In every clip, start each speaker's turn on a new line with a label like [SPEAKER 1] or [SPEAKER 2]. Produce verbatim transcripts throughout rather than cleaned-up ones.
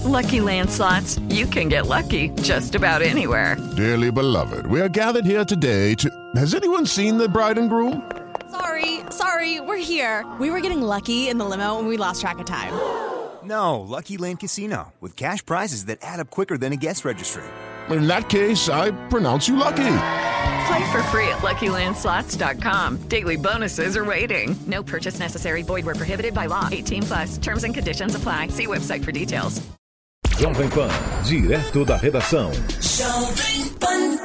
[SPEAKER 1] Lucky Land Slots, you can get lucky just about anywhere.
[SPEAKER 2] Dearly beloved, we are gathered here today to... Has anyone seen the bride and groom?
[SPEAKER 3] Sorry, sorry, we're here. We were getting lucky in the limo and we lost track of time.
[SPEAKER 4] No, Lucky Land Casino, with cash prizes that add up quicker than a guest registry.
[SPEAKER 2] In that case, I pronounce you lucky.
[SPEAKER 1] Play for free at lucky land slots dot com. Daily bonuses are waiting. No purchase necessary. Void where prohibited by law. eighteen plus. Terms and conditions apply. See website for details.
[SPEAKER 5] Jovem Pan, direto da redação.
[SPEAKER 6] Jovem Pan.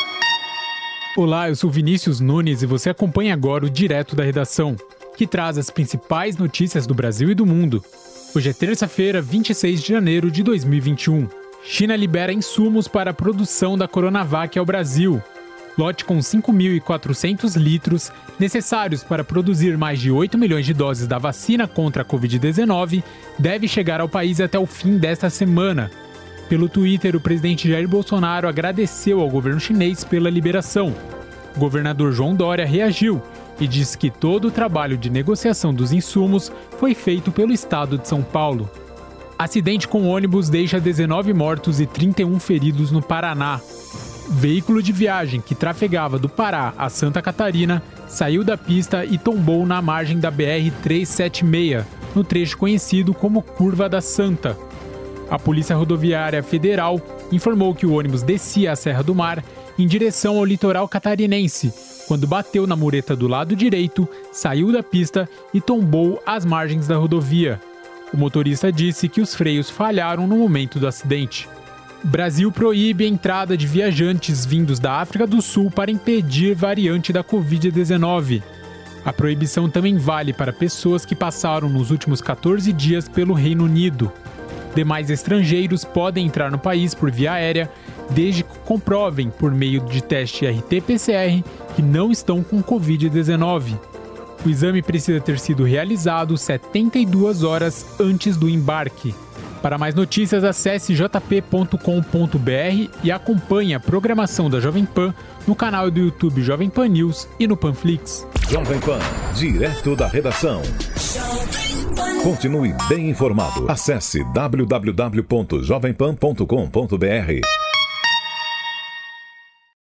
[SPEAKER 7] Olá, eu sou Vinícius Nunes e você acompanha agora o Direto da Redação, que traz as principais notícias do Brasil e do mundo. Hoje é terça-feira, vinte e seis de janeiro de dois mil e vinte e um. China libera insumos para a produção da Coronavac ao Brasil. Lote com cinco mil e quatrocentos litros, necessários para produzir mais de oito milhões de doses da vacina contra a covid dezenove, deve chegar ao país até o fim desta semana. Pelo Twitter, o presidente Jair Bolsonaro agradeceu ao governo chinês pela liberação. O governador João Dória reagiu e disse que todo o trabalho de negociação dos insumos foi feito pelo estado de São Paulo. Acidente com ônibus deixa dezenove mortos e trinta e um feridos no Paraná. Veículo de viagem que trafegava do Pará a Santa Catarina saiu da pista e tombou na margem da B R trezentos e setenta e seis, no trecho conhecido como Curva da Santa. A Polícia Rodoviária Federal informou que o ônibus descia a Serra do Mar em direção ao litoral catarinense, quando bateu na mureta do lado direito, saiu da pista e tombou às margens da rodovia. O motorista disse que os freios falharam no momento do acidente. Brasil proíbe a entrada de viajantes vindos da África do Sul para impedir variante da covid dezenove. A proibição também vale para pessoas que passaram nos últimos quatorze dias pelo Reino Unido. Demais estrangeiros podem entrar no país por via aérea, desde que comprovem, por meio de teste R T P C R, que não estão com covid dezenove. O exame precisa ter sido realizado setenta e duas horas antes do embarque. Para mais notícias, acesse j p ponto com ponto b r e acompanhe a programação da Jovem Pan no canal do YouTube Jovem Pan News e no Panflix.
[SPEAKER 5] Jovem Pan, direto da redação. Continue bem informado. Acesse w w w ponto jovem pan ponto com ponto b r.